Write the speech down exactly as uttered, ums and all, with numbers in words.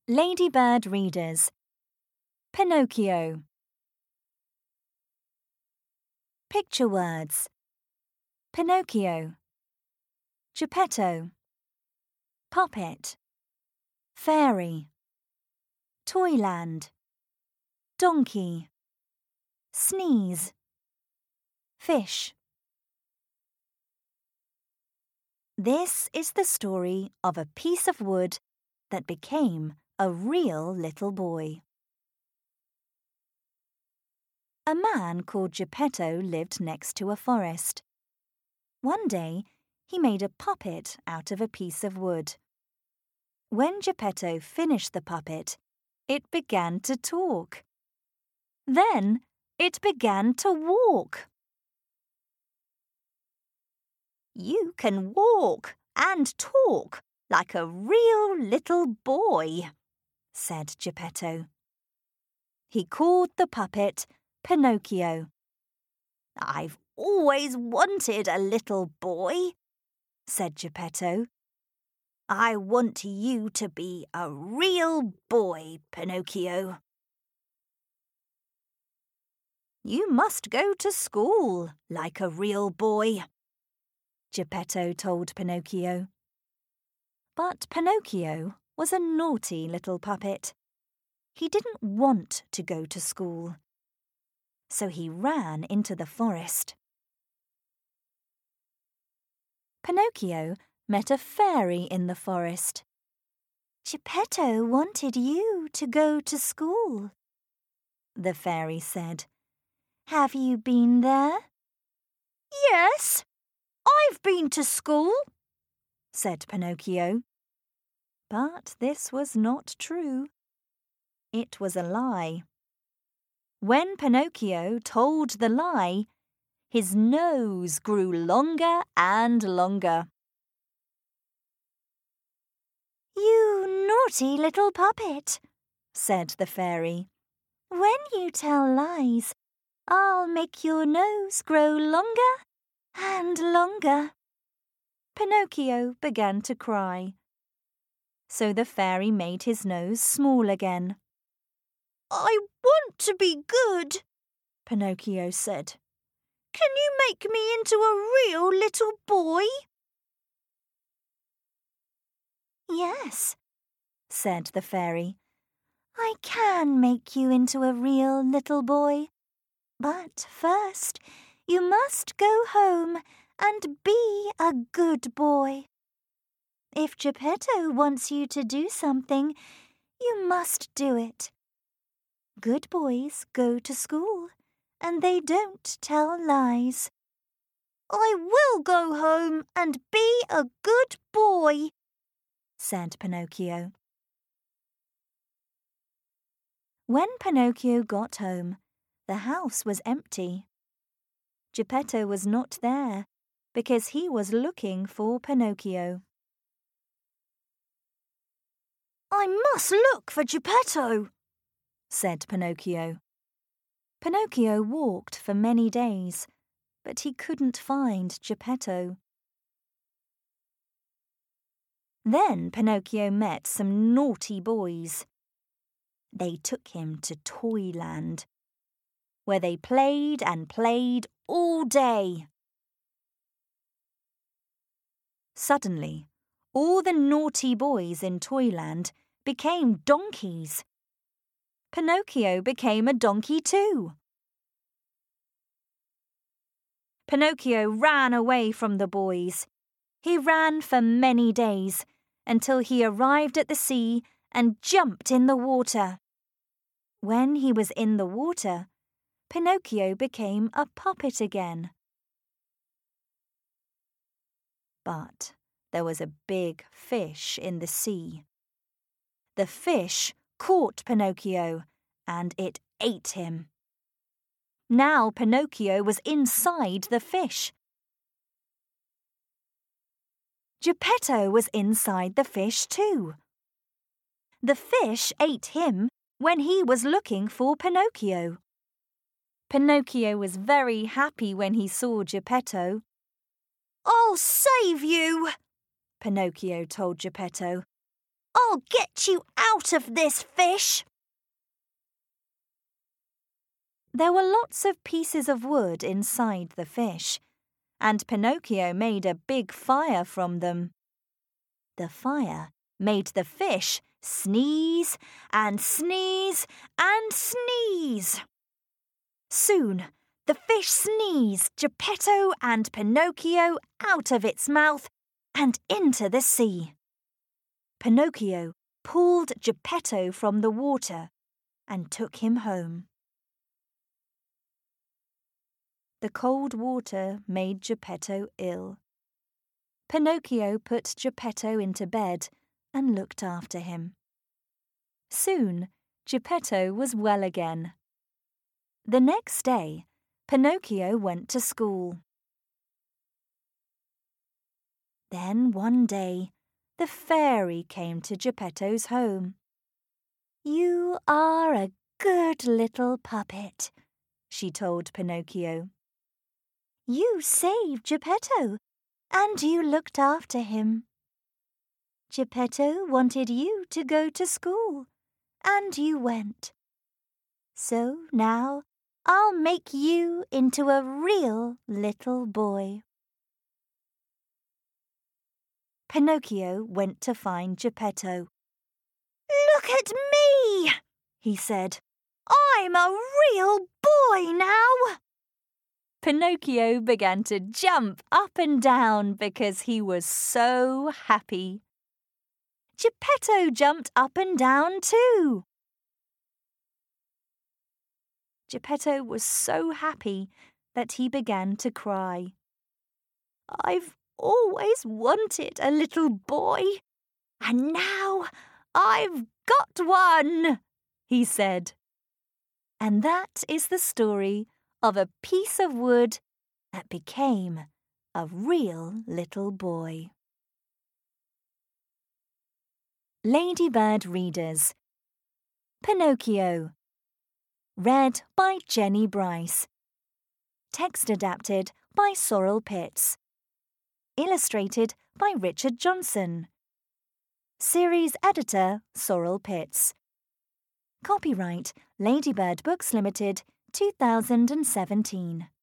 Ladybird readers. Pinocchio. Picture words. Pinocchio. Geppetto. Puppet. Fairy. Toyland. Donkey. Sneeze. Fish. This is the story of a piece of wood that became a real little boy. A man called Geppetto lived next to a forest. One day, he made a puppet out of a piece of wood. When Geppetto finished the puppet, it began to talk. Then it began to walk. "You can walk and talk like a real little boy," said Geppetto. He called the puppet Pinocchio. "I've always wanted a little boy," said Geppetto. "I want you to be a real boy, Pinocchio." "You must go to school like a real boy," Geppetto told Pinocchio. But Pinocchio was a naughty little puppet. He didn't want to go to school. So he ran into the forest. Pinocchio met a fairy in the forest. "Geppetto wanted you to go to school," the fairy said. "Have you been there?" "Yes, I've been to school," said Pinocchio. But this was not true. It was a lie. When Pinocchio told the lie, his nose grew longer and longer. "You naughty little puppet," said the fairy. "When you tell lies, I'll make your nose grow longer and longer." Pinocchio began to cry. So the fairy made his nose small again. "I want to be good," Pinocchio said. "Can you make me into a real little boy?" "Yes," said the fairy. "I can make you into a real little boy. But first, you must go home and be a good boy. If Geppetto wants you to do something, you must do it. Good boys go to school, and they don't tell lies." "I will go home and be a good boy," said Pinocchio. When Pinocchio got home, the house was empty. Geppetto was not there because he was looking for Pinocchio. "I must look for Geppetto," said Pinocchio. Pinocchio walked for many days, but he couldn't find Geppetto. Then Pinocchio met some naughty boys. They took him to Toyland, where they played and played all day. Suddenly, all the naughty boys in Toyland became donkeys. Pinocchio became a donkey too. Pinocchio ran away from the boys. He ran for many days until he arrived at the sea and jumped in the water. When he was in the water, Pinocchio became a puppet again. But there was a big fish in the sea. The fish caught Pinocchio and it ate him. Now Pinocchio was inside the fish. Geppetto was inside the fish too. The fish ate him when he was looking for Pinocchio. Pinocchio was very happy when he saw Geppetto. "I'll save you," Pinocchio told Geppetto. I'll get you out of this fish. There were lots of pieces of wood inside the fish, and Pinocchio made a big fire from them. The fire made the fish sneeze and sneeze and sneeze. Soon the fish sneezed Geppetto and Pinocchio out of its mouth and into the sea. Pinocchio pulled Geppetto from the water and took him home. The cold water made Geppetto ill. Pinocchio put Geppetto into bed and looked after him. Soon, Geppetto was well again. The next day, Pinocchio went to school. Then one day, the fairy came to Geppetto's home. "You are a good little puppet," she told Pinocchio. "You saved Geppetto, and you looked after him. Geppetto wanted you to go to school, and you went. So now I'll make you into a real little boy." Pinocchio went to find Geppetto. "Look at me," he said. "I'm a real boy now." Pinocchio began to jump up and down because he was so happy. Geppetto jumped up and down too. Geppetto was so happy that he began to cry. "I've always wanted a little boy, and now I've got one," he said. And that is the story of a piece of wood that became a real little boy. Ladybird Readers. Pinocchio. Read by Jenny Bryce. Text adapted by Sorrel Pitts. Illustrated by Richard Johnson. Series editor Sorrel Pitts. Copyright Ladybird Books Limited, two thousand seventeen.